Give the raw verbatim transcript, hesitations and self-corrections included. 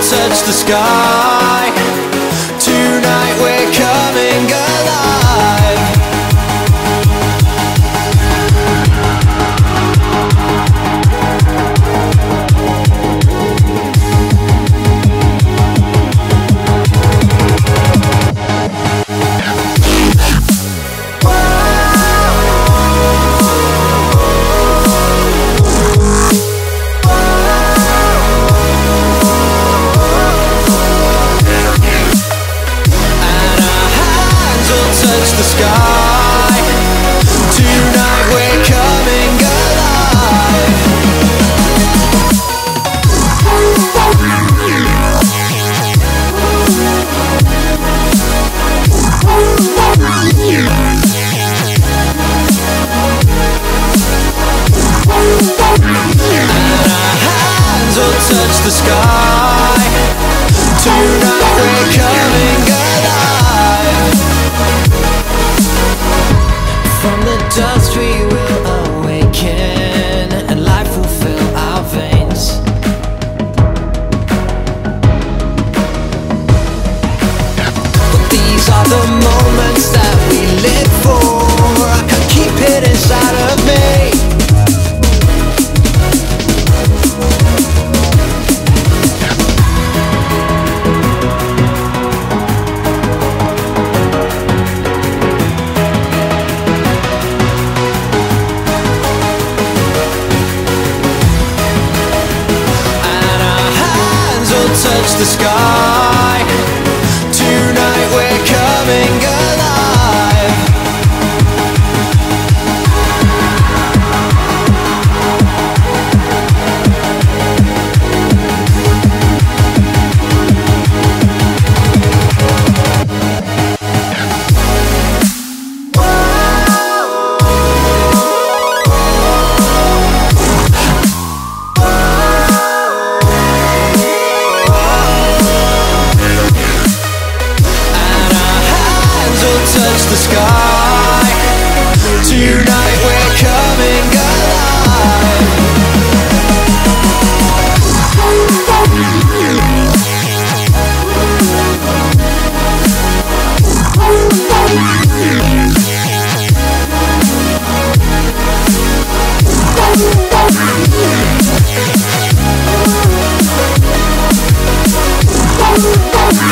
touch the sky. Tonight we're coming alive. Touch the sky. Tonight we're coming alive. And our hands will touch the sky. Tonight we're coming alive. From the dust we will awaken, and life will fill our veins. But these are the moments that we live for. I can't keep it inside of me. Touch the sky. Tonight we're coming alive. Touch the sky. Tonight we're coming alive. We'll be right back.